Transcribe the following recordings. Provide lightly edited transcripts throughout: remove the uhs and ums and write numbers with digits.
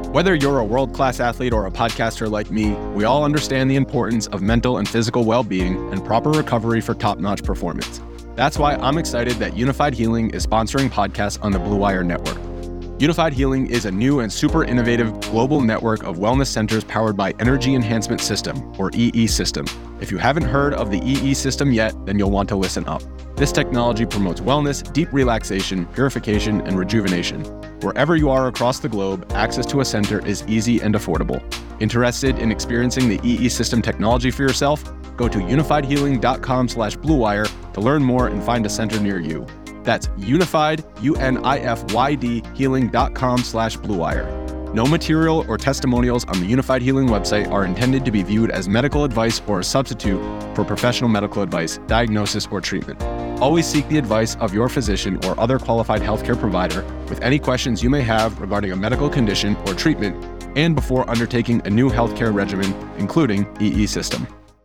Whether you're a world-class athlete or a podcaster like me, we all understand the importance of mental and physical well-being and proper recovery for top-notch performance. That's why I'm excited that Unified Healing is sponsoring podcasts on the Blue Wire Network. Unified Healing is a new and super innovative global network of wellness centers powered by Energy Enhancement System, or EE System. If you haven't heard of the EE System yet, then you'll want to listen up. This technology promotes wellness, deep relaxation, purification, and rejuvenation. Wherever you are across the globe, access to a center is easy and affordable. Interested in experiencing the EE System technology for yourself? Go to unifiedhealing.com/bluewire to learn more and find a center near you. That's unified, UNIFYD, healing.com/bluewire. No material or testimonials on the Unified Healing website are intended to be viewed as medical advice or a substitute for professional medical advice, diagnosis, or treatment. Always seek the advice of your physician or other qualified healthcare provider with any questions you may have regarding a medical condition or treatment and before undertaking a new healthcare regimen, including EE System.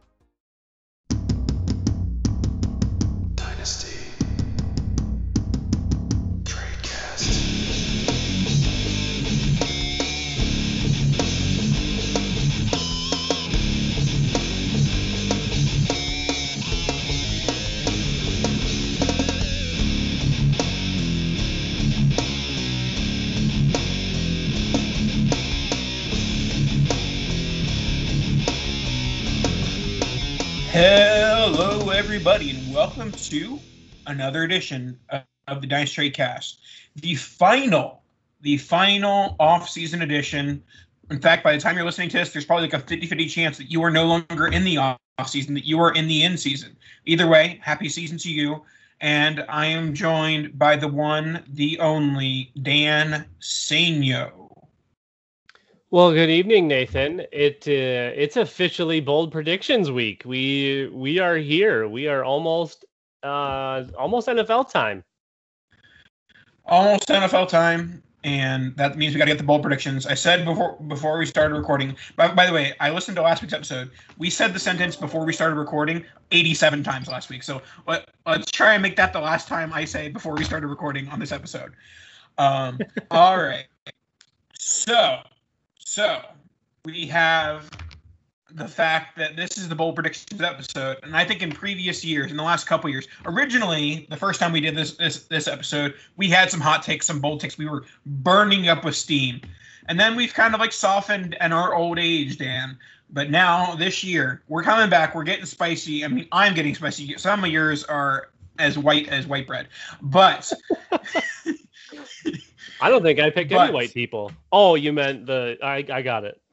Hello, everybody, and welcome to another edition of the Dynasty Tradecast, the final off-season edition. In fact, by the time you're listening to this, there's probably like a 50-50 chance that you are no longer in the off-season, that you are in the in-season. Either way, happy season to you, and I am joined by the one, the only, Dan Sainio. Well, good evening, Nathan. It's officially bold predictions week. We are here. We are almost NFL time. Almost NFL time, and that means we got to get the bold predictions. I said before we started recording. By the way, I listened to last week's episode. We said the sentence before we started recording 87 times last week. So let's try and make that the last time I say before we started recording on this episode. All right. So we have the fact that this is the bold predictions episode, and I think in previous years, in the last couple years, originally the first time we did this episode, we had some hot takes, some bold takes. We were burning up with steam, and then we've kind of like softened in our old age, Dan. But now this year, we're coming back. We're getting spicy. I mean, I'm getting spicy. Some of yours are as white as white bread, but. I don't think I picked any white people. Oh, you meant I got it.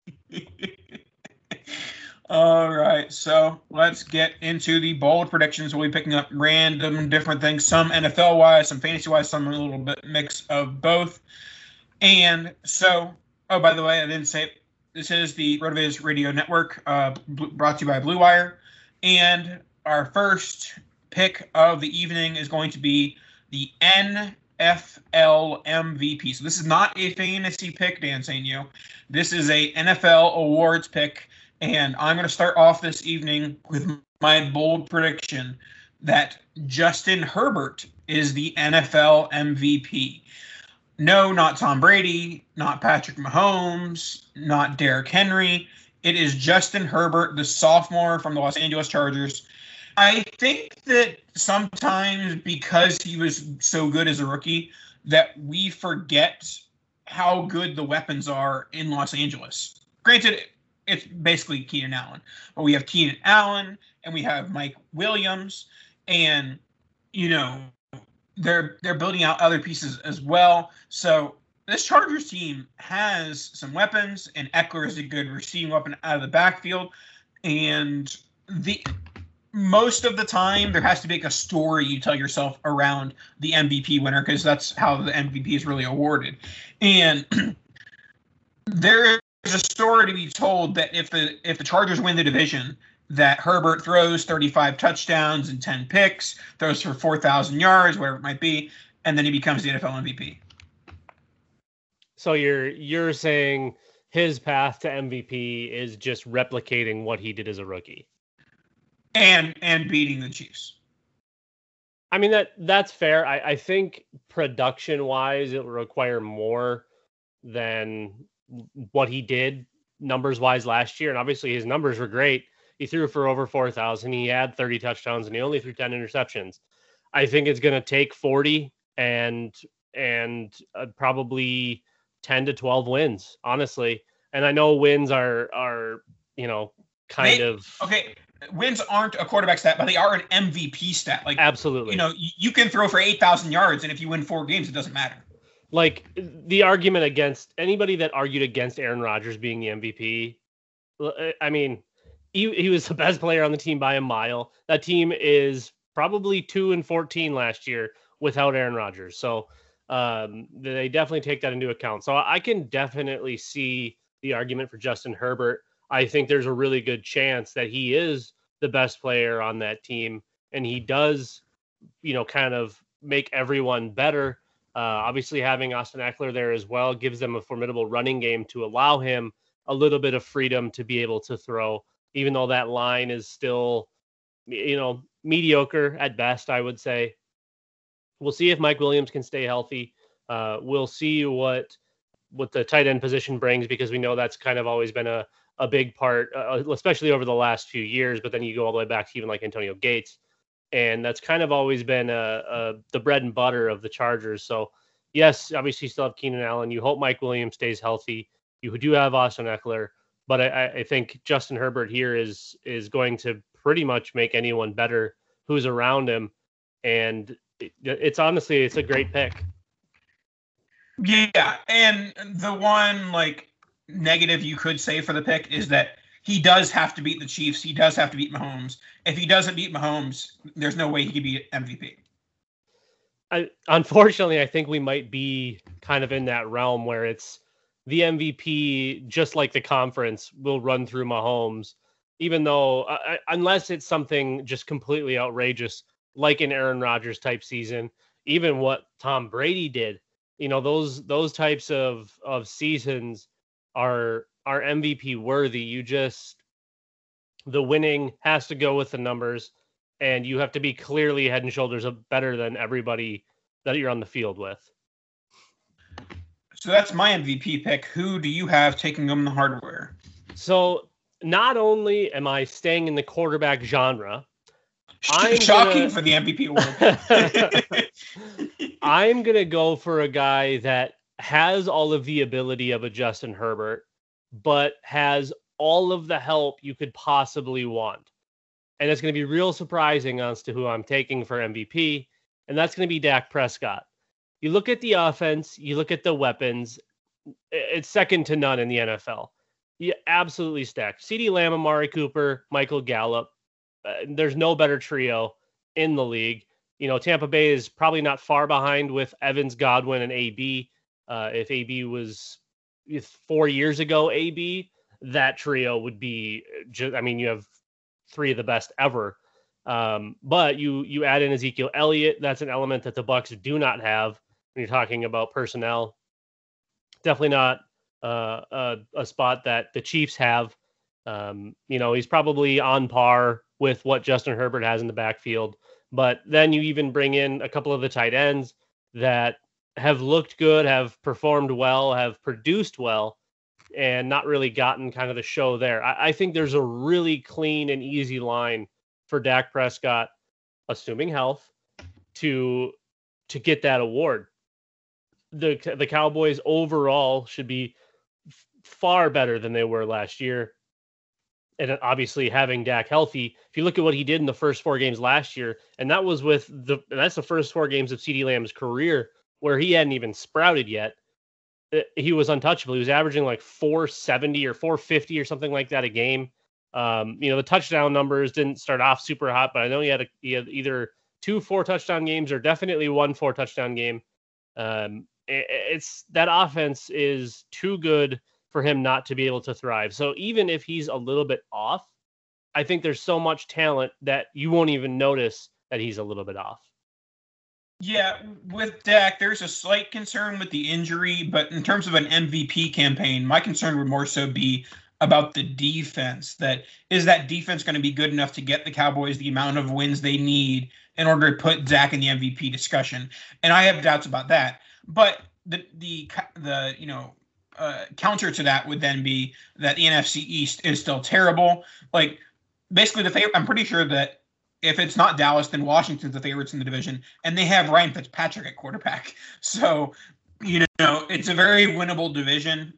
All right, so let's get into the bold predictions. We'll be picking up random different things, some NFL-wise, some fantasy-wise, some a little bit mix of both. And so, oh, by the way, I didn't say it. This is the RotoViz Radio Network, brought to you by Blue Wire. And our first pick of the evening is going to be the NFL MVP. So this is not a fantasy pick, Dan Sainio. This is a NFL awards pick, and I'm going to start off this evening with my bold prediction that Justin Herbert is the NFL MVP. No, not Tom Brady, not Patrick Mahomes, not Derrick Henry. It is Justin Herbert, the sophomore from the Los Angeles Chargers. I think that sometimes because he was so good as a rookie that we forget how good the weapons are in Los Angeles. Granted, it's basically Keenan Allen. But we have Keenan Allen and we have Mike Williams, and they're building out other pieces as well. So this Chargers team has some weapons, and Eckler is a good receiving weapon out of the backfield. And most of the time, there has to be like a story you tell yourself around the MVP winner, because that's how the MVP is really awarded. And there is a story to be told that if the Chargers win the division, that Herbert throws 35 touchdowns and 10 picks, throws for 4,000 yards, whatever it might be, and then he becomes the NFL MVP. So you're saying his path to MVP is just replicating what he did as a rookie. And beating the Chiefs. I mean, that's fair. I think production-wise, it will require more than what he did numbers wise last year. And obviously his numbers were great. He threw for over 4,000. He had 30 touchdowns and he only threw 10 interceptions. I think it's going to take 40 and probably 10 to 12 wins, honestly. And I know wins are okay. Wins aren't a quarterback stat, but they are an MVP stat. Like, absolutely, you can throw for 8,000 yards, and if you win 4 games, it doesn't matter. Like, the argument against anybody that argued against Aaron Rodgers being the MVP, I mean, he was the best player on the team by a mile. That team is probably 2-14 last year without Aaron Rodgers. So they definitely take that into account. So I can definitely see the argument for Justin Herbert. I think there's a really good chance that he is the best player on that team, and he does, kind of make everyone better. Obviously, having Austin Eckler there as well gives them a formidable running game to allow him a little bit of freedom to be able to throw, even though that line is still, mediocre at best, I would say. We'll see if Mike Williams can stay healthy. We'll see what the tight end position brings, because we know that's kind of always been a big part, especially over the last few years. But then you go all the way back to even like Antonio Gates, and that's kind of always been the bread and butter of the Chargers. So yes, obviously you still have Keenan Allen. You hope Mike Williams stays healthy. You do have Austin Eckler, but I think Justin Herbert here is going to pretty much make anyone better who's around him. And it's honestly, it's a great pick. Yeah, and the one negative you could say for the pick is that he does have to beat the Chiefs. He does have to beat Mahomes. If he doesn't beat Mahomes, there's no way he could be MVP. Unfortunately, I think we might be kind of in that realm where it's the MVP, just like the conference, will run through Mahomes, even though unless it's something just completely outrageous, like an Aaron Rodgers type season, even what Tom Brady did, those types of seasons are MVP worthy. The winning has to go with the numbers, and you have to be clearly head and shoulders better than everybody that you're on the field with. So that's my MVP pick. Who do you have taking him the hardware? So not only am I staying in the quarterback genre, shocking for the MVP award. I'm going to go for a guy that has all of the ability of a Justin Herbert, but has all of the help you could possibly want. And it's going to be real surprising as to who I'm taking for MVP, and that's going to be Dak Prescott. You look at the offense, you look at the weapons, it's second to none in the NFL. You absolutely stacked. CeeDee Lamb, Amari Cooper, Michael Gallup. There's no better trio in the league. Tampa Bay is probably not far behind with Evans, Godwin, and AB. If AB was 4 years ago, AB, that trio would be you have 3 of the best ever. But you add in Ezekiel Elliott. That's an element that the Bucs do not have when you're talking about personnel. Definitely not a spot that the Chiefs have. He's probably on par with what Justin Herbert has in the backfield. But then you even bring in a couple of the tight ends that have looked good, have performed well, have produced well, and not really gotten kind of the show there. I think there's a really clean and easy line for Dak Prescott, assuming health, to get that award. The Cowboys overall should be far better than they were last year. And obviously having Dak healthy, if you look at what he did in the first 4 games last year, and that's the first 4 games of CeeDee Lamb's career where he hadn't even sprouted yet. He was untouchable. He was averaging like 470 or 450 or something like that a game. The touchdown numbers didn't start off super hot, but I know he had either 2 4-touchdown games or definitely 1 4-touchdown game. It's that offense is too good for him not to be able to thrive. So even if he's a little bit off, I think there's so much talent that you won't even notice that he's a little bit off. Yeah, with Dak, there's a slight concern with the injury, but in terms of an MVP campaign, my concern would more so be about the defense. That defense going to be good enough to get the Cowboys the amount of wins they need in order to put Dak in the MVP discussion? And I have doubts about that. But the counter to that would then be that the NFC East is still terrible. Like, basically, I'm pretty sure that if it's not Dallas, then Washington's the favorites in the division, and they have Ryan Fitzpatrick at quarterback. So, it's a very winnable division.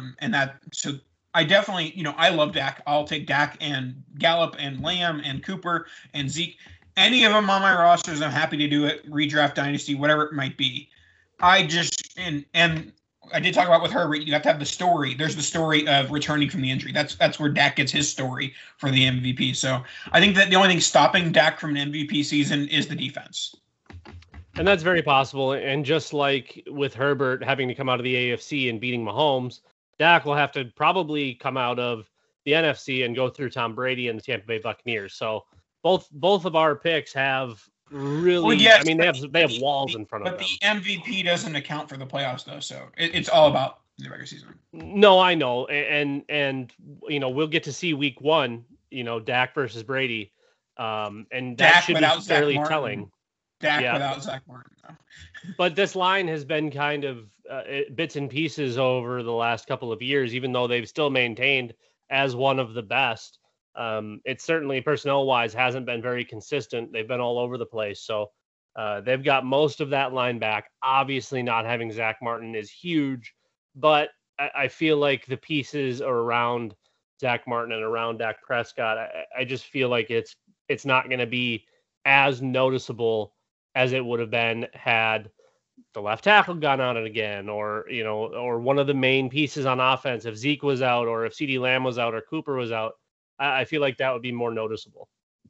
So I definitely, I love Dak. I'll take Dak and Gallup and Lamb and Cooper and Zeke. Any of them on my rosters, I'm happy to do it. Redraft, dynasty, whatever it might be. I just and I did talk about with Herbert. You have to have the story. There's the story of returning from the injury. That's where Dak gets his story for the MVP. So I think that the only thing stopping Dak from an MVP season is the defense. And that's very possible. And just like with Herbert having to come out of the AFC and beating Mahomes, Dak will have to probably come out of the NFC and go through Tom Brady and the Tampa Bay Buccaneers. So both of our picks have really, well, yes, I mean, they have walls in front of them. But the MVP doesn't account for the playoffs, though. So it's all about the regular season. No, I know. And we'll get to see week 1, Dak versus Brady. And that Dak should be fairly telling. Dak without Zach Martin, though. But this line has been kind of bits and pieces over the last couple of years, even though they've still maintained as one of the best. It certainly personnel-wise hasn't been very consistent. They've been all over the place. So they've got most of that line back. Obviously, not having Zach Martin is huge, but I feel like the pieces around Zach Martin and around Dak Prescott, I just feel like it's not going to be as noticeable as it would have been had the left tackle gone on it again, or one of the main pieces on offense, if Zeke was out, or if CeeDee Lamb was out, or Cooper was out. I feel like that would be more noticeable.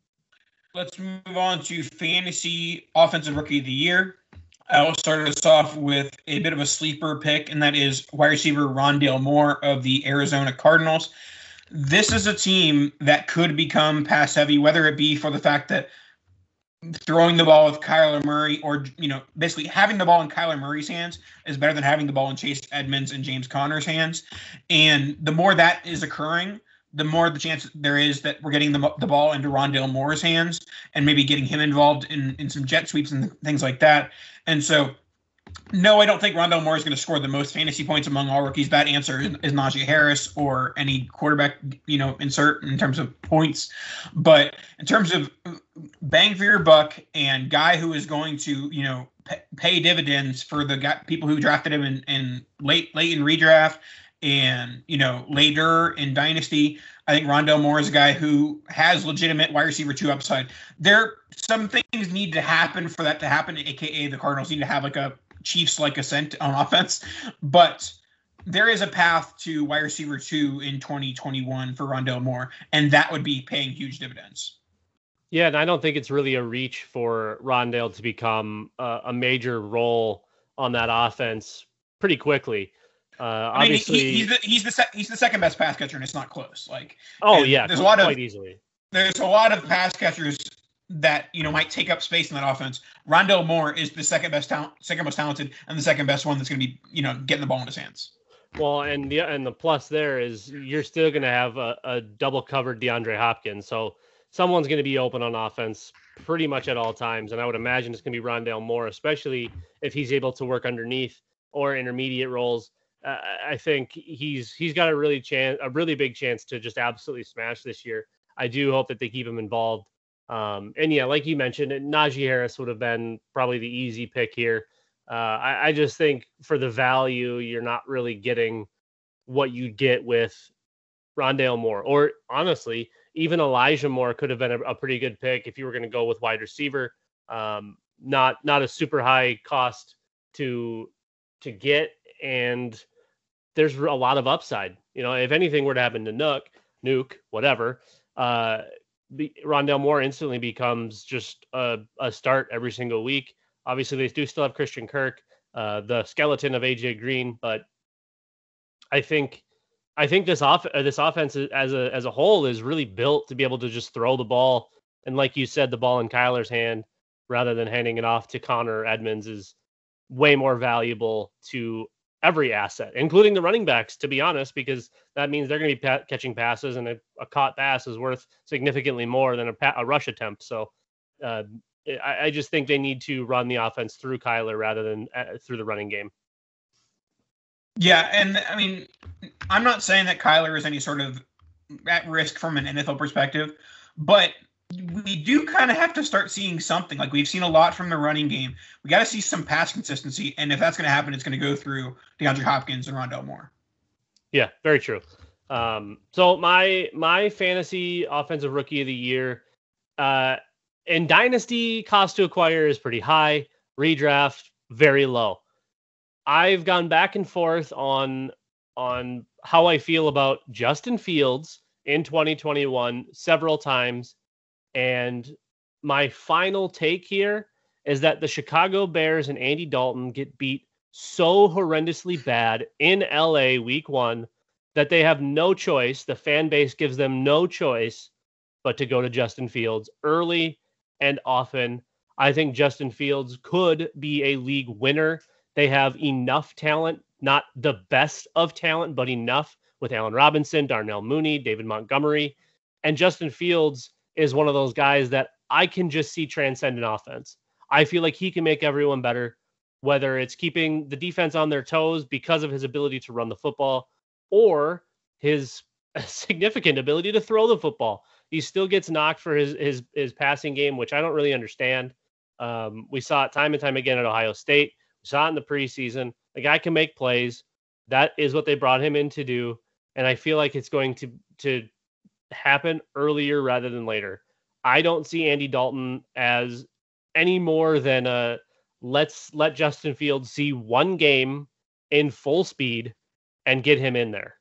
Let's move on to fantasy offensive rookie of the year. I will start us off with a bit of a sleeper pick, and that is wide receiver Rondale Moore of the Arizona Cardinals. This is a team that could become pass heavy, whether it be for the fact that throwing the ball with Kyler Murray, or basically having the ball in Kyler Murray's hands is better than having the ball in Chase Edmonds and James Conner's hands. And the more that is occurring, the more the chance there is that we're getting the ball into Rondale Moore's hands and maybe getting him involved in some jet sweeps and things like that. And so, no, I don't think Rondale Moore is going to score the most fantasy points among all rookies. That answer is Najee Harris or any quarterback, insert in terms of points. But in terms of bang for your buck and guy who is going to, pay dividends for the people who drafted him in late in redraft, and, later in Dynasty, I think Rondale Moore is a guy who has legitimate wide receiver 2 upside. Some things need to happen for that to happen, a.k.a. the Cardinals need to have like a Chiefs-like ascent on offense. But there is a path to wide receiver 2 in 2021 for Rondale Moore, and that would be paying huge dividends. Yeah, and I don't think it's really a reach for Rondale to become a major role on that offense pretty quickly. Obviously, he's the second best pass catcher, and it's not close. There's quite easily. There's a lot of pass catchers that might take up space in that offense. Rondale Moore is the second most talented, and the second best one that's going to be getting the ball in his hands. Well, and the plus there is you're still going to have a double covered DeAndre Hopkins, so someone's going to be open on offense pretty much at all times, and I would imagine it's going to be Rondale Moore, especially if he's able to work underneath or intermediate roles. I think he's got a really big chance to just absolutely smash this year. I do hope that they keep him involved. And yeah, like you mentioned, Najee Harris would have been probably the easy pick here. I just think for the value, you're not really getting what you'd get with Rondale Moore, or honestly, even Elijah Moore could have been a pretty good pick if you were going to go with wide receiver. Not a super high cost to get, and there's a lot of upside. If anything were to happen to Nuke, whatever, Rondale Moore instantly becomes just a start every single week. Obviously, they do still have Christian Kirk, the skeleton of AJ Green, but I think this offense as a whole is really built to be able to just throw the ball, and like you said, the ball in Kyler's hand rather than handing it off to Connor Edmonds is way more valuable to every asset, including the running backs, to be honest, because that means they're going to be catching passes, and a caught pass is worth significantly more than a rush attempt. So I just think they need to run the offense through Kyler rather than through the running game. Yeah, and I mean, I'm not saying that Kyler is any sort of at risk from an NFL perspective, but we do kind of have to start seeing something. Like, we've seen a lot from the running game. We got to see some pass consistency, and if that's going to happen, it's going to go through DeAndre Hopkins and Rondale Moore. Yeah, very true. So my fantasy offensive rookie of the year, in Dynasty, cost to acquire is pretty high. Redraft, very low. I've gone back and forth on how I feel about Justin Fields in 2021 several times. And my final take here is that the Chicago Bears and Andy Dalton get beat so horrendously bad in LA week 1 that they have no choice. The fan base gives them no choice but to go to Justin Fields early and often. I think Justin Fields could be a league winner. They have enough talent, not the best of talent, but enough with Allen Robinson, Darnell Mooney, David Montgomery. And Justin Fields is one of those guys that I can just see transcend an offense. I feel like he can make everyone better, whether it's keeping the defense on their toes because of his ability to run the football or his significant ability to throw the football. He still gets knocked for his passing game, which I don't really understand. We saw it time and time again at Ohio State. We saw it in the preseason. The guy can make plays. That is what they brought him in to do. And I feel like it's going to happen earlier rather than later. I don't see Andy Dalton as any more than let's let Justin Fields see one game in full speed and get him in there.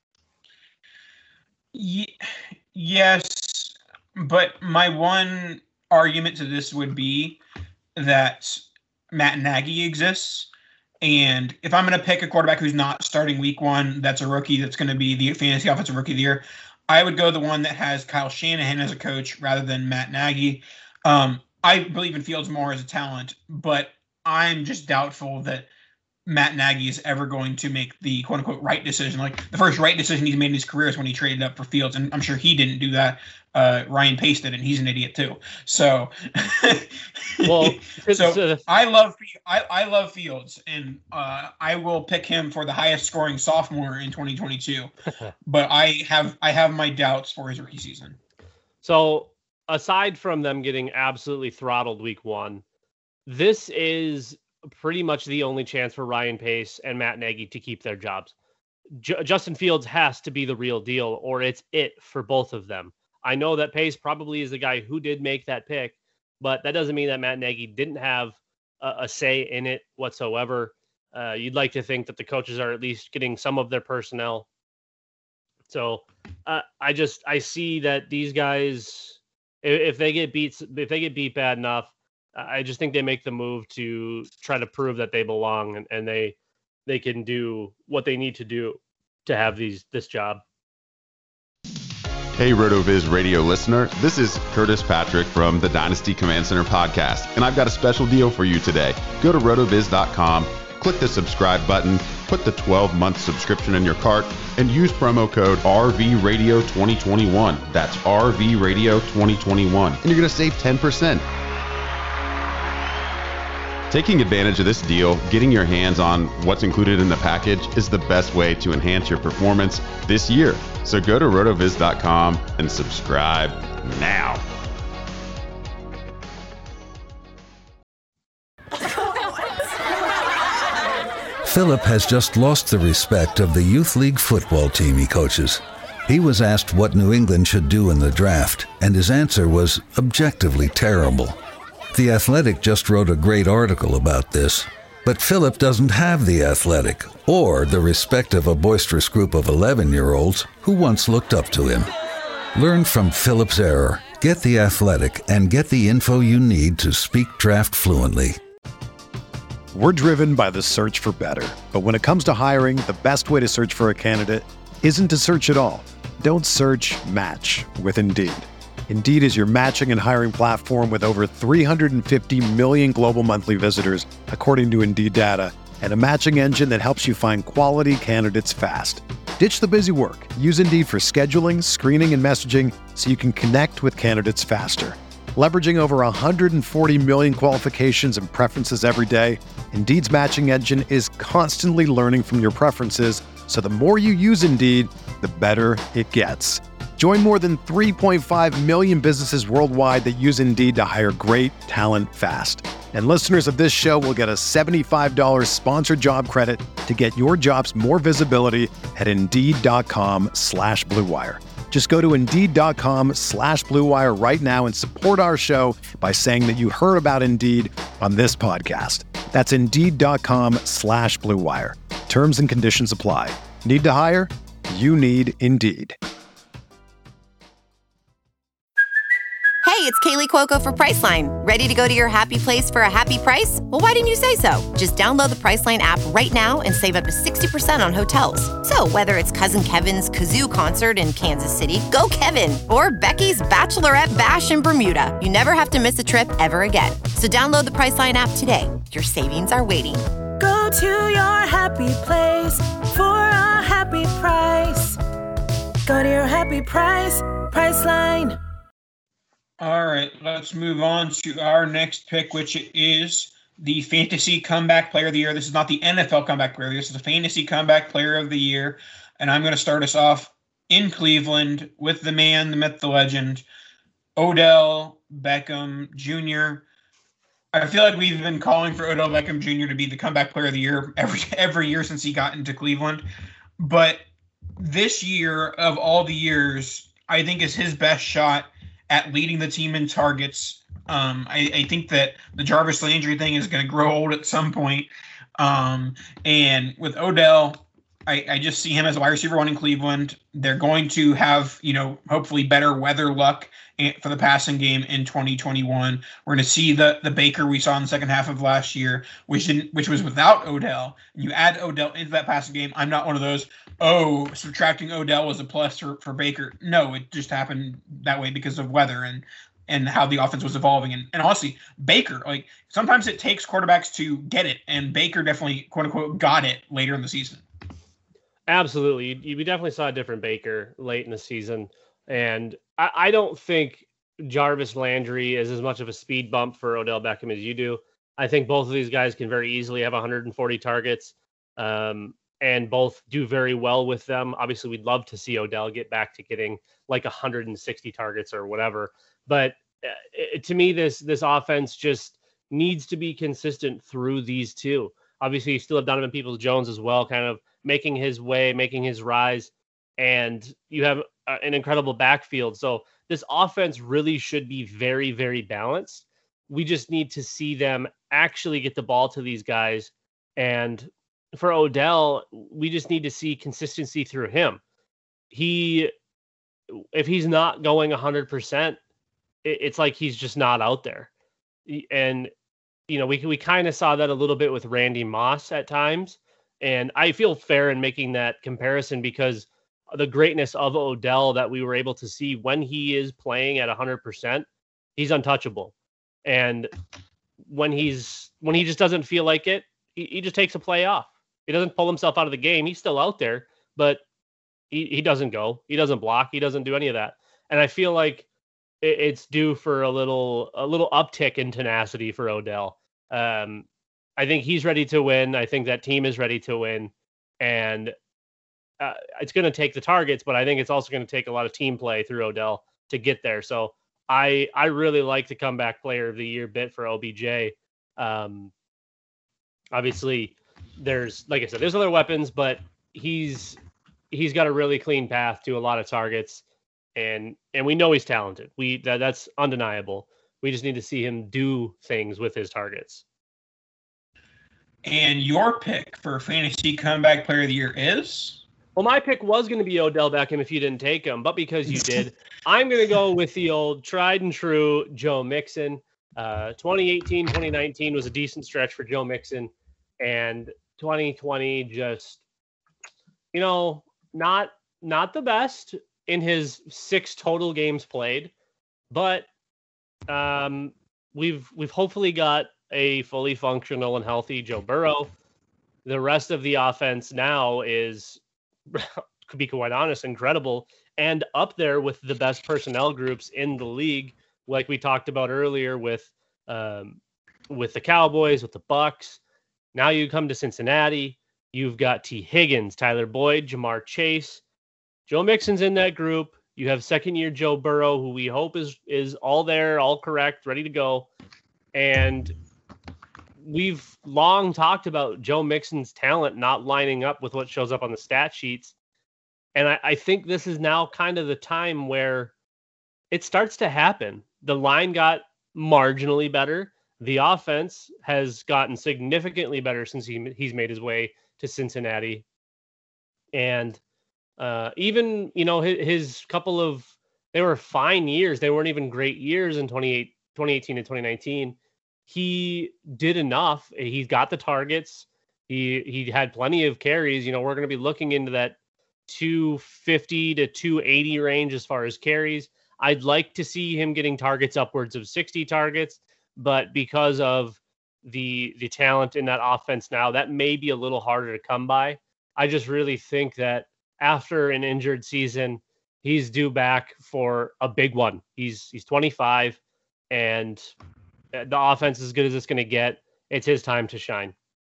Yes, but my one argument to this would be that Matt Nagy exists. And if I'm going to pick a quarterback who's not starting week 1, that's a rookie, that's going to be the fantasy offensive rookie of the year, I would go the one that has Kyle Shanahan as a coach rather than Matt Nagy. I believe in Fields more as a talent, but I'm just doubtful that Matt Nagy is ever going to make the quote-unquote right decision. Like, the first right decision he's made in his career is when he traded up for Fields, and I'm sure he didn't do that. Ryan Pace did, and he's an idiot too. So, I love Fields, and I will pick him for the highest scoring sophomore in 2022. But I have my doubts for his rookie season. So, aside from them getting absolutely throttled week 1, this is pretty much the only chance for Ryan Pace and Matt Nagy to keep their jobs. Justin Fields has to be the real deal, or it's it for both of them. I know that Pace probably is the guy who did make that pick, but that doesn't mean that Matt Nagy didn't have a say in it whatsoever. You'd like to think that the coaches are at least getting some of their personnel. So I see that these guys, if they get beat bad enough, I just think they make the move to try to prove that they belong and they can do what they need to do to have this job. Hey, RotoViz radio listener, this is Curtis Patrick from the Dynasty Command Center podcast, and I've got a special deal for you today. Go to rotoviz.com, click the subscribe button, put the 12-month subscription in your cart, and use promo code RVRadio2021. That's RVRadio2021, and you're going to save 10%. Taking advantage of this deal, getting your hands on what's included in the package is the best way to enhance your performance this year. So go to rotoviz.com and subscribe now. Philip has just lost the respect of the youth league football team he coaches. He was asked what New England should do in the draft, and his answer was objectively terrible. The Athletic just wrote a great article about this, but Philip doesn't have The Athletic or the respect of a boisterous group of 11-year-olds who once looked up to him. Learn from Philip's error, get The Athletic, and get the info you need to speak draft fluently. We're driven by the search for better, but when it comes to hiring, the best way to search for a candidate isn't to search at all. Don't search, match with Indeed. Indeed is your matching and hiring platform with over 350 million global monthly visitors, according to Indeed data, and a matching engine that helps you find quality candidates fast. Ditch the busy work. Use Indeed for scheduling, screening, and messaging so you can connect with candidates faster. Leveraging over 140 million qualifications and preferences every day, Indeed's matching engine is constantly learning from your preferences, so the more you use Indeed, the better it gets. Join more than 3.5 million businesses worldwide that use Indeed to hire great talent fast. And listeners of this show will get a $75 sponsored job credit to get your jobs more visibility at Indeed.com/Blue Wire. Just go to Indeed.com/Blue Wire right now and support our show by saying that you heard about Indeed on this podcast. That's Indeed.com/Blue Wire. Terms and conditions apply. Need to hire? You need Indeed. Hey, it's Kaylee Cuoco for Priceline. Ready to go to your happy place for a happy price? Well, why didn't you say so? Just download the Priceline app right now and save up to 60% on hotels. So whether it's Cousin Kevin's Kazoo Concert in Kansas City, go Kevin, or Becky's Bachelorette Bash in Bermuda, you never have to miss a trip ever again. So download the Priceline app today. Your savings are waiting. Go to your happy place for a happy price. Go to your happy price, Priceline. All right, let's move on to our next pick, which is the Fantasy Comeback Player of the Year. This is not the NFL Comeback Player of the Year. This is the Fantasy Comeback Player of the Year. And I'm going to start us off in Cleveland with the man, the myth, the legend, Odell Beckham Jr. I feel like we've been calling for Odell Beckham Jr. to be the Comeback Player of the Year every year since he got into Cleveland. But this year, of all the years, I think is his best shot at leading the team in targets. I think that the Jarvis Landry thing is going to grow old at some point. And with Odell, I just see him as a wide receiver one in Cleveland. They're going to have, hopefully better weather luck for the passing game in 2021. We're going to see the Baker we saw in the second half of last year, which was without Odell. And you add Odell into that passing game. I'm not one of those, subtracting Odell was a plus for Baker. No, it just happened that way because of weather and how the offense was evolving. And honestly, Baker, sometimes it takes quarterbacks to get it, and Baker definitely, quote unquote, got it later in the season. Absolutely. We definitely saw a different Baker late in the season. And I don't think Jarvis Landry is as much of a speed bump for Odell Beckham as you do. I think both of these guys can very easily have 140 targets and both do very well with them. Obviously, we'd love to see Odell get back to getting like 160 targets or whatever. But to me, this offense just needs to be consistent through these two. Obviously, you still have Donovan Peoples-Jones as well, kind of making his way, making his rise. And you have an incredible backfield. So this offense really should be very, very balanced. We just need to see them actually get the ball to these guys. And for Odell, we just need to see consistency through him. If he's not going 100%, it's like he's just not out there. And, we kind of saw that a little bit with Randy Moss at times. And I feel fair in making that comparison because the greatness of Odell that we were able to see when he is playing at 100%, he's untouchable. And when he just doesn't feel like it, he just takes a play off. He doesn't pull himself out of the game. He's still out there, but he doesn't go. He doesn't block. He doesn't do any of that. And I feel like it's due for a little uptick in tenacity for Odell. I think he's ready to win. I think that team is ready to win. And it's going to take the targets, but I think it's also going to take a lot of team play through Odell to get there. So I really like the Comeback Player of the Year bit for OBJ. Obviously, there's other weapons, but he's got a really clean path to a lot of targets, and we know he's talented. That's undeniable. We just need to see him do things with his targets. And your pick for Fantasy Comeback Player of the Year is? Well, my pick was going to be Odell Beckham if you didn't take him, but because you did, I'm going to go with the old tried and true Joe Mixon. 2018, 2019 was a decent stretch for Joe Mixon, and 2020 just, not the best in his 6 total games played, but we've hopefully got a fully functional and healthy Joe Burrow. The rest of the offense now is, to be quite honest, incredible and up there with the best personnel groups in the league like we talked about earlier with the Cowboys, with the Bucks. Now you come to Cincinnati. You've got T. Higgins, Tyler Boyd, Jamar Chase. Joe Mixon's in that group. You have second-year Joe Burrow, who we hope is all there, all correct, ready to go. And we've long talked about Joe Mixon's talent not lining up with what shows up on the stat sheets. And I think this is now kind of the time where it starts to happen. The line got marginally better. The offense has gotten significantly better since he's made his way to Cincinnati. And even, his couple of, they were fine years. They weren't even great years in 2018 and 2019. He did enough. He's got the targets. He had plenty of carries. We're going to be looking into that 250 to 280 range as far as carries. I'd like to see him getting targets upwards of 60 targets, but because of the talent in that offense now, that may be a little harder to come by. I just really think that after an injured season, he's due back for a big one. He's 25, and the offense is as good as it's going to get. It's his time to shine.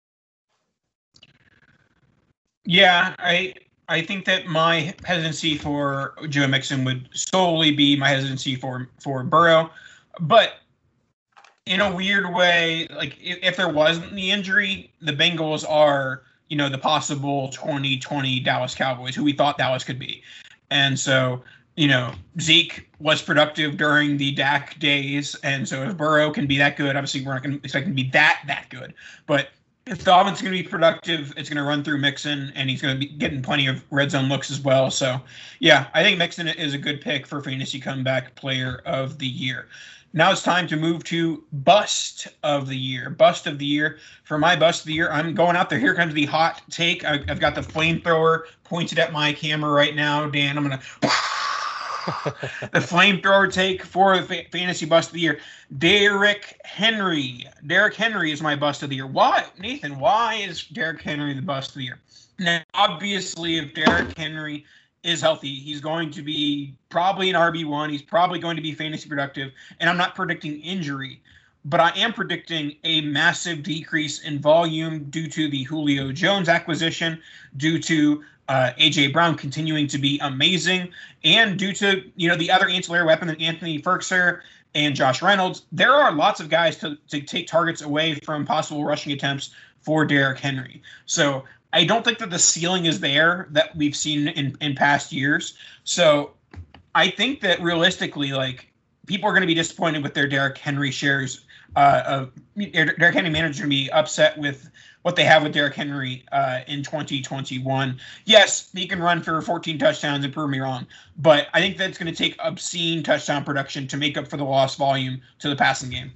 Yeah, I think that my hesitancy for Joe Mixon would solely be my hesitancy for Burrow. But in a weird way, like if there wasn't the injury, the Bengals are, the possible 2020 Dallas Cowboys, who we thought Dallas could be. And so, Zeke was productive during the Dak days. And so if Burrow can be that good, obviously we're not going to expect him to be that good. But if the offense is going to be productive, it's going to run through Mixon, and he's going to be getting plenty of red zone looks as well. So, yeah, I think Mixon is a good pick for Fantasy Comeback Player of the Year. Now it's time to move to Bust of the Year. Bust of the Year. For my Bust of the Year, I'm going out there. Here comes the hot take. I've got the flamethrower pointed at my camera right now. Dan, I'm going to... the flamethrower take for the Fantasy Bust of the Year. Derrick Henry. Derrick Henry is my Bust of the Year. Why, Nathan, why is Derrick Henry the Bust of the Year? Now, obviously, if Derrick Henry is healthy, he's going to be probably an RB1. He's probably going to be fantasy productive. And I'm not predicting injury, but I am predicting a massive decrease in volume due to the Julio Jones acquisition, due to A.J. Brown continuing to be amazing, and due to, the other ancillary weapon than Anthony Firkser and Josh Reynolds. There are lots of guys to take targets away from possible rushing attempts for Derrick Henry. So I don't think that the ceiling is there that we've seen in past years. So I think that realistically, people are going to be disappointed with their Derrick Henry shares. Derrick Henry managers are going to be upset with what they have with Derrick Henry in 2021. Yes, he can run for 14 touchdowns, and prove me wrong, but I think that's going to take obscene touchdown production to make up for the lost volume to the passing game.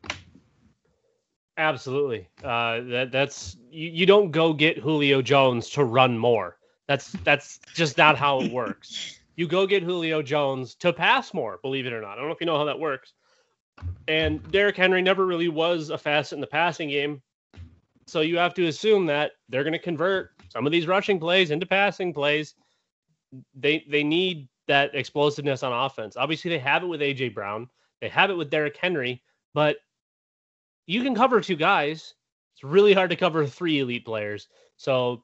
Absolutely. That's you don't go get Julio Jones to run more. That's just not how it works. You go get Julio Jones to pass more, believe it or not. I don't know if you know how that works. And Derrick Henry never really was a facet in the passing game. So you have to assume that they're going to convert some of these rushing plays into passing plays. They need that explosiveness on offense. Obviously, they have it with A.J. Brown. They have it with Derrick Henry. But you can cover two guys. It's really hard to cover three elite players. So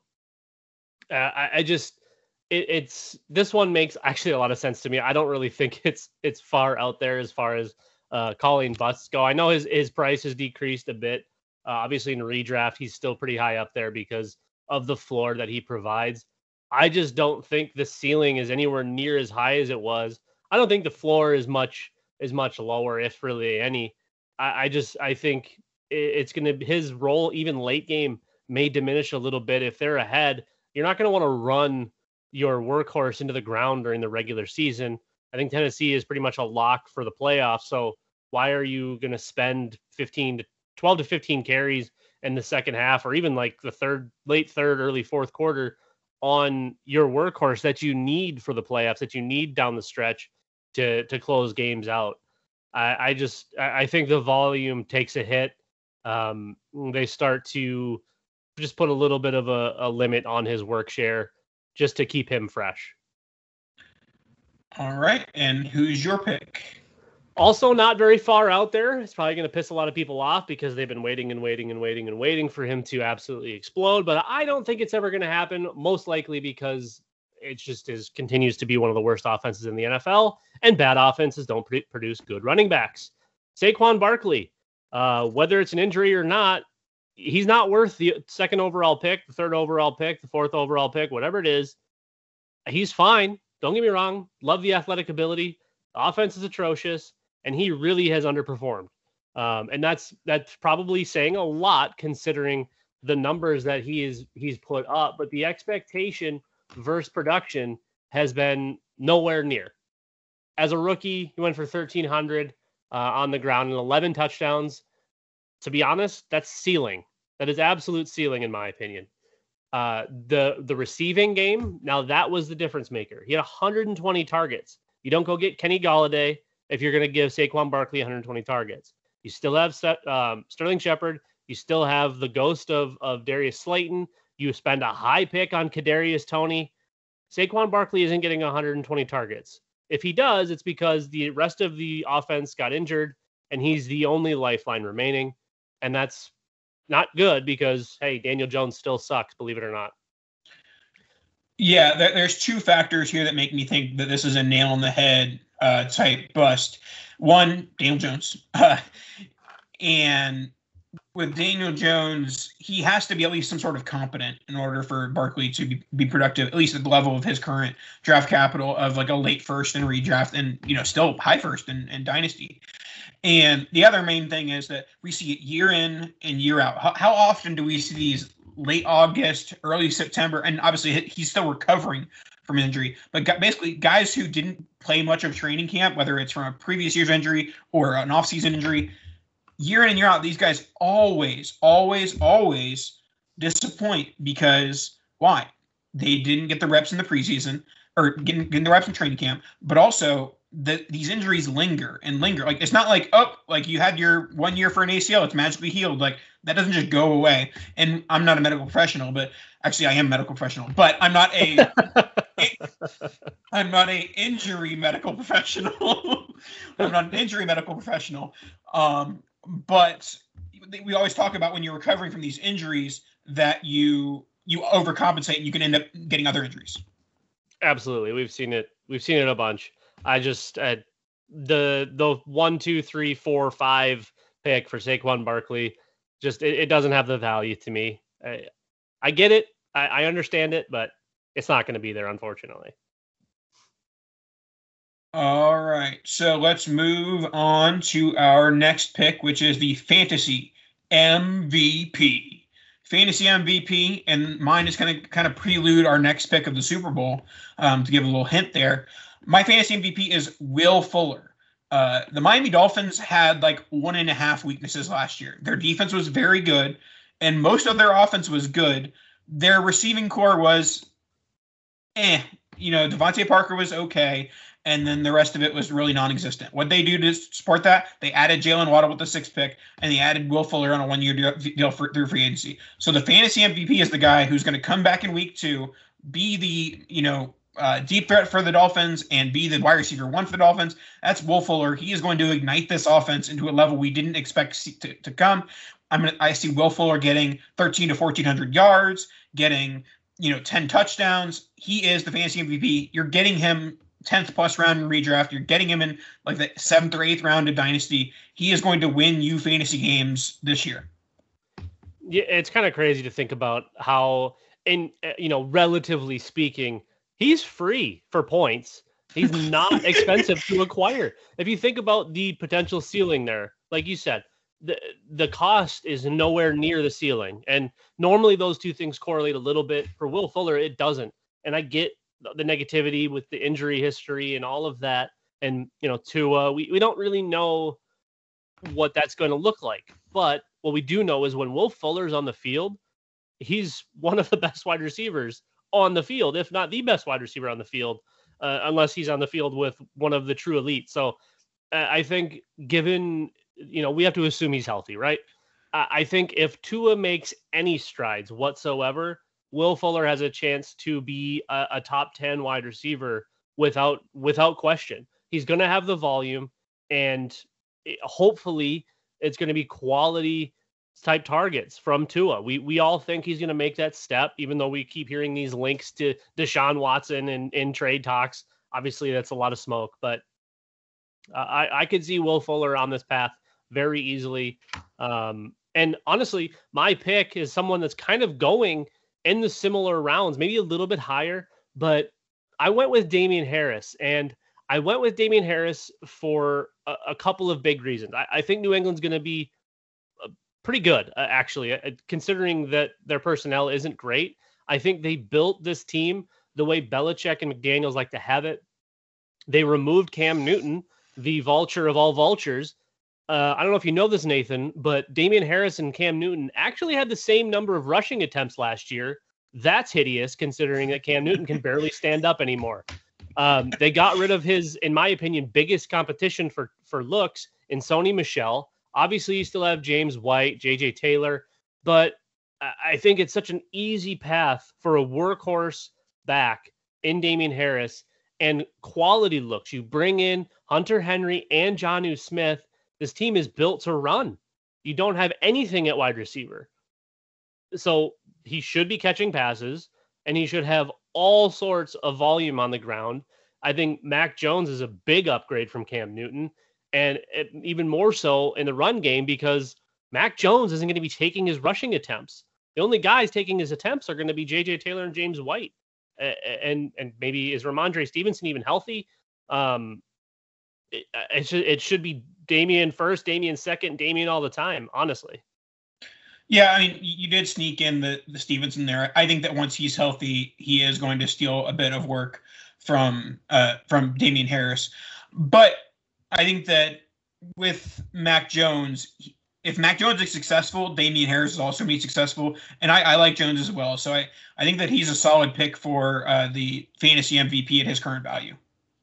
this one makes actually a lot of sense to me. I don't really think it's far out there as far as calling busts go. I know his price has decreased a bit. Obviously, in a redraft, he's still pretty high up there because of the floor that he provides. I just don't think the ceiling is anywhere near as high as it was. I don't think the floor is much lower, if really any. I think it's going to, his role, even late game, may diminish a little bit. If they're ahead, you're not going to want to run your workhorse into the ground during the regular season. I think Tennessee is pretty much a lock for the playoffs. So why are you going to spend 12 to 15 carries in the second half, or even like the late third, early fourth quarter on your workhorse that you need for the playoffs, that you need down the stretch to close games out? I think the volume takes a hit. They start to just put a little bit of a limit on his work share just to keep him fresh. All right. And who's your pick? Also not very far out there. It's probably going to piss a lot of people off because they've been waiting for him to absolutely explode. But I don't think it's ever going to happen, most likely because it just continues to be one of the worst offenses in the NFL, and bad offenses don't produce good running backs. Saquon Barkley, whether it's an injury or not, he's not worth the second overall pick, the third overall pick, the fourth overall pick, whatever it is. He's fine. Don't get me wrong. Love the athletic ability. The offense is atrocious, and he really has underperformed. And that's probably saying a lot considering the numbers that he's put up. But the expectation versus production has been nowhere near. As a rookie, he went for 1,300 on the ground and 11 touchdowns. To be honest, that's ceiling. That is absolute ceiling, in my opinion. The receiving game, now that was the difference maker. He had 120 targets. You don't go get Kenny Golladay if you're going to give Saquon Barkley 120 targets. You still have Sterling Shepard. You still have the ghost of Darius Slayton. You spend a high pick on Kadarius Toney. Saquon Barkley isn't getting 120 targets. If he does, it's because the rest of the offense got injured, and he's the only lifeline remaining. And that's not good because, hey, Daniel Jones still sucks, believe it or not. Yeah, there's two factors here that make me think that this is a nail in the head type bust. One, Daniel Jones. And with Daniel Jones, he has to be at least some sort of competent in order for Barkley to be productive, at least at the level of his current draft capital of like a late first in redraft and, still high first in Dynasty. And the other main thing is that we see it year in and year out. How often do we see these late August, early September, and obviously he's still recovering from injury, but basically guys who didn't play much of training camp, whether it's from a previous year's injury or an offseason injury, year in and year out, these guys always disappoint because why? They didn't get the reps in the preseason or getting the reps in training camp, but also these injuries linger. Like, it's not like, you had your 1 year for an ACL, it's magically healed. Like, that doesn't just go away. And I'm not a medical professional, but actually I am a medical professional, but I'm not a injury medical professional. I'm not an injury medical professional. But we always talk about when you're recovering from these injuries that you overcompensate and you can end up getting other injuries. Absolutely. We've seen it a bunch. I just the 1, 2, 3, 4, 5 pick for Saquon Barkley, just it doesn't have the value to me. I get it. I understand it, but it's not going to be there, unfortunately. All right. So let's move on to our next pick, which is the fantasy MVP. Fantasy MVP, and mine is going to kind of prelude our next pick of the Super Bowl, to give a little hint there. My fantasy MVP is Will Fuller. The Miami Dolphins had like 1.5 weaknesses last year. Their defense was very good, and most of their offense was good. Their receiving core was Devontae Parker was okay, and then the rest of it was really non-existent. What they do to support that, they added Jalen Waddle with the 6th pick, and they added Will Fuller on a 1-year deal through free agency. So the fantasy MVP is the guy who's going to come back in week 2, be the deep threat for the Dolphins and be the wide receiver 1 for the Dolphins. That's Will Fuller. He is going to ignite this offense into a level we didn't expect to come. I see Will Fuller getting 1,300 to 1,400 yards, getting 10 touchdowns. He is the fantasy MVP. You're getting him 10th plus round in redraft. You're getting him in like the 7th or 8th round of Dynasty. He is going to win you fantasy games this year. Yeah, it's kind of crazy to think about how, relatively speaking, he's free for points. He's not expensive to acquire. If you think about the potential ceiling there, like you said, the cost is nowhere near the ceiling. And normally those two things correlate a little bit. For Will Fuller, it doesn't. And I get the negativity with the injury history and all of that. And, Tua, we don't really know what that's going to look like. But what we do know is when Will Fuller's on the field, he's one of the best wide receivers on the field, if not the best wide receiver on the field, unless he's on the field with one of the true elites. So I think given, we have to assume he's healthy, right? I think if Tua makes any strides whatsoever, Will Fuller has a chance to be a top 10 wide receiver without question. He's going to have the volume, And hopefully it's going to be quality type targets from Tua. We all think he's going to make that step, even though we keep hearing these links to Deshaun Watson in trade talks. Obviously, that's a lot of smoke, but I could see Will Fuller on this path very easily. And honestly, my pick is someone that's kind of going in the similar rounds, maybe a little bit higher, but I went with Damian Harris, and I went with Damian Harris for a couple of big reasons. I think New England's going to be pretty good, actually, considering that their personnel isn't great. I think they built this team the way Belichick and McDaniels like to have it. They removed Cam Newton, the vulture of all vultures. I don't know if you know this, Nathan, but Damian Harris and Cam Newton actually had the same number of rushing attempts last year. That's hideous, considering that Cam Newton can barely stand up anymore. They got rid of his, in my opinion, biggest competition for looks in Sony Michel. Obviously, you still have James White, JJ Taylor, but I think it's such an easy path for a workhorse back in Damian Harris and quality looks. You bring in Hunter Henry and Jonnu Smith. This team is built to run. You don't have anything at wide receiver. So he should be catching passes, and he should have all sorts of volume on the ground. I think Mac Jones is a big upgrade from Cam Newton, and even more so in the run game, because Mac Jones isn't going to be taking his rushing attempts. The only guys taking his attempts are going to be JJ Taylor and James White. And maybe is Ramondre Stevenson even healthy? It should be Damian first, Damian second, Damian all the time, honestly. Yeah, I mean, you did sneak in the Stevenson there. I think that once he's healthy, he is going to steal a bit of work from Damian Harris. But I think that with Mac Jones, if Mac Jones is successful, Damian Harris is also be successful. And I like Jones as well. So I think that he's a solid pick for the fantasy MVP at his current value.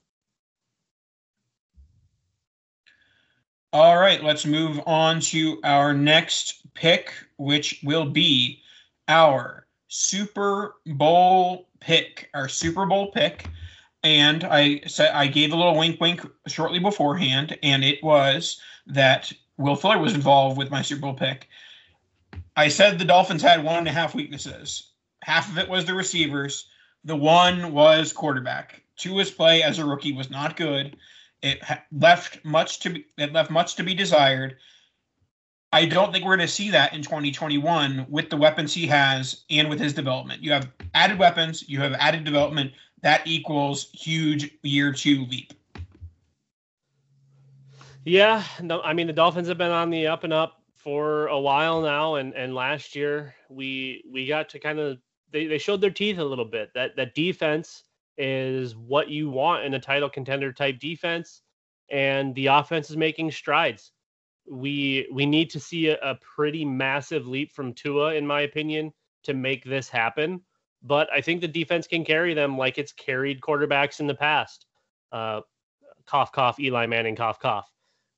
All right, let's move on to our next pick, which will be our Super Bowl pick. And I gave a little wink shortly beforehand, and it was that Will Fuller was involved with my Super Bowl pick. I said the Dolphins had 1.5 weaknesses. Half of it was the receivers. The one was quarterback. Tua's play as a rookie was not good. It left much to be desired. I don't think we're going to see that in 2021 with the weapons he has and with his development. You have added weapons, you have added development. That equals huge year 2 leap. Yeah, no, I mean, the Dolphins have been on the up and up for a while now, and last year we got to kind of they showed their teeth a little bit. That defense is what you want in a title contender type defense, and the offense is making strides. We need to see a pretty massive leap from Tua, in my opinion, to make this happen. But I think the defense can carry them like it's carried quarterbacks in the past. Cough, cough, Eli Manning, cough, cough.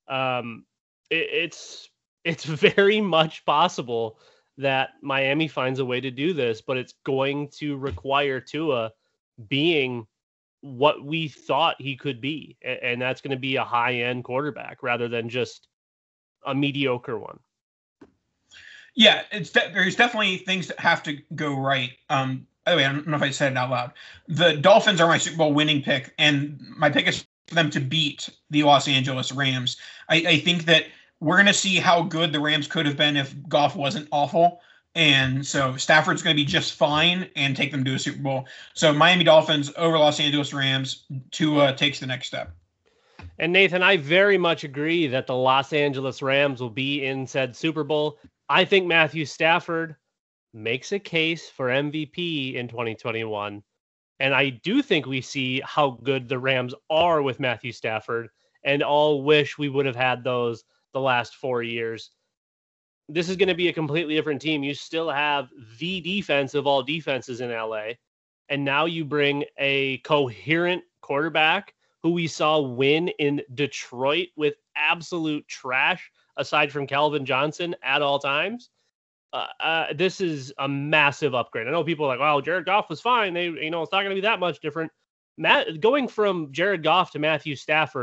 It's very much possible that Miami finds a way to do this, but it's going to require Tua being what we thought he could be. And that's going to be a high-end quarterback rather than just a mediocre one. Yeah, there's definitely things that have to go right. By the way, I don't know if I said it out loud. The Dolphins are my Super Bowl winning pick, and my pick is for them to beat the Los Angeles Rams. I think that we're going to see how good the Rams could have been if Goff wasn't awful. And so Stafford's going to be just fine and take them to a Super Bowl. So Miami Dolphins over Los Angeles Rams. Tua takes the next step. And Nathan, I very much agree that the Los Angeles Rams will be in said Super Bowl. I think Matthew Stafford makes a case for MVP in 2021. And I do think we see how good the Rams are with Matthew Stafford, and all wish we would have had those the last 4 years. This is going to be a completely different team. You still have the defense of all defenses in LA. And now you bring a coherent quarterback who we saw win in Detroit with absolute trash, aside from Calvin Johnson at all times. This is a massive upgrade. I know people are like, well, Jared Goff was fine. It's not going to be that much different. Going from Jared Goff to Matthew Stafford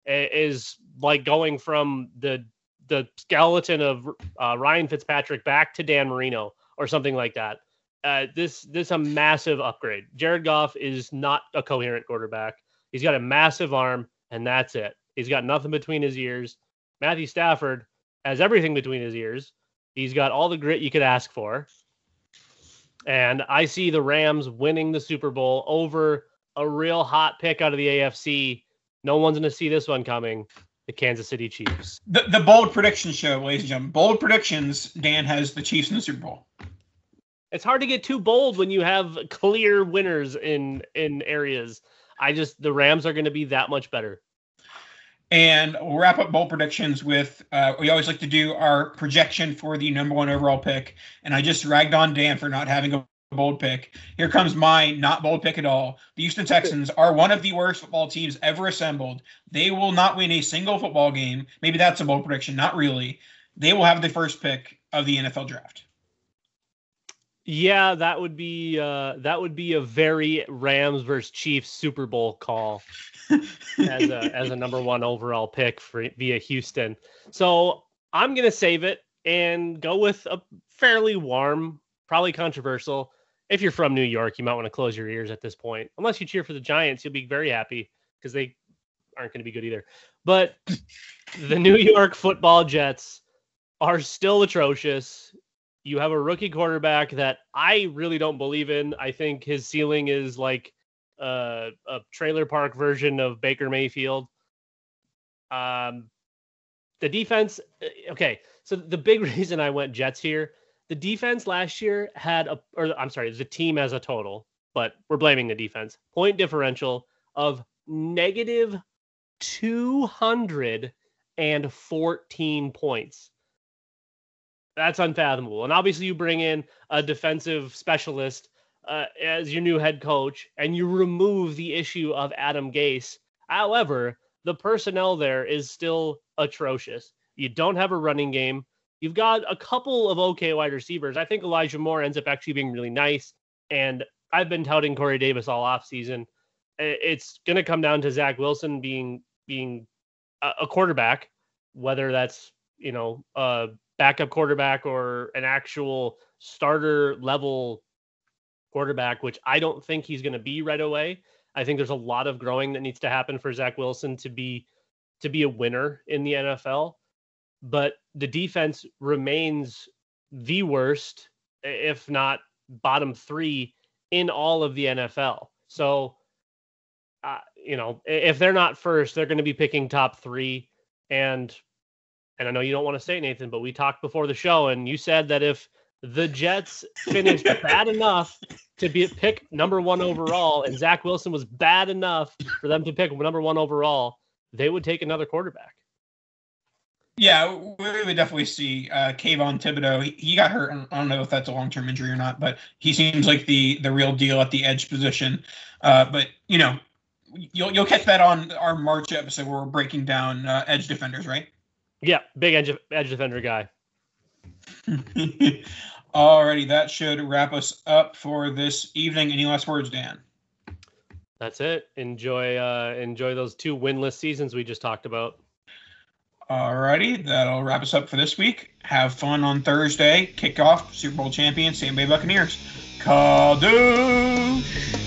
is like going from the skeleton of Ryan Fitzpatrick back to Dan Marino or something like that. This is a massive upgrade. Jared Goff is not a coherent quarterback. He's got a massive arm, and that's it. He's got nothing between his ears. Matthew Stafford has everything between his ears. He's got all the grit you could ask for. And I see the Rams winning the Super Bowl over a real hot pick out of the AFC. No one's going to see this one coming. The Kansas City Chiefs. The bold prediction show, ladies and gentlemen. Bold predictions. Dan has the Chiefs in the Super Bowl. It's hard to get too bold when you have clear winners in areas. The Rams are going to be that much better. And we'll wrap up bold predictions with, we always like to do our projection for the number 1 overall pick. And I just ragged on Dan for not having a bold pick. Here comes my not bold pick at all. The Houston Texans are one of the worst football teams ever assembled. They will not win a single football game. Maybe that's a bold prediction. Not really. They will have the first pick of the NFL draft. Yeah, that would be a very Rams versus Chiefs Super Bowl call as a number 1 overall pick via Houston. So I'm gonna save it and go with a fairly warm, probably controversial. If you're from New York, you might want to close your ears at this point. Unless you cheer for the Giants, you'll be very happy because they aren't going to be good either. But the New York Football Jets are still atrocious. You have a rookie quarterback that I really don't believe in. I think his ceiling is like a trailer park version of Baker Mayfield. The defense, okay. So the big reason I went Jets here, the defense last year had the team as a total, but we're blaming the defense. Point differential of negative 214 points. That's unfathomable. And obviously you bring in a defensive specialist as your new head coach, and you remove the issue of Adam Gase. However, the personnel there is still atrocious. You don't have a running game. You've got a couple of okay wide receivers. I think Elijah Moore ends up actually being really nice. And I've been touting Corey Davis all offseason. It's going to come down to Zach Wilson being a quarterback, whether that's, a backup quarterback or an actual starter level quarterback, which I don't think he's going to be right away. I think there's a lot of growing that needs to happen for Zach Wilson to be a winner in the NFL. But the defense remains the worst, if not bottom 3 in all of the NFL. So, if they're not first, they're going to be picking top 3. And I know you don't want to say, Nathan, but we talked before the show, and you said that if the Jets finished bad enough to pick number 1 overall, and Zach Wilson was bad enough for them to pick number 1 overall, they would take another quarterback. Yeah, we would definitely see Kayvon Thibodeau. He got hurt. I don't know if that's a long-term injury or not, but he seems like the real deal at the edge position. But you'll catch that on our March episode where we're breaking down edge defenders, right? Yeah, big edge defender guy. Alrighty, that should wrap us up for this evening. Any last words, Dan? That's it. Enjoy those 2 winless seasons we just talked about. Alrighty, that'll wrap us up for this week. Have fun on Thursday. Kickoff, Super Bowl champions, Tampa Bay Buccaneers. Kadoosh!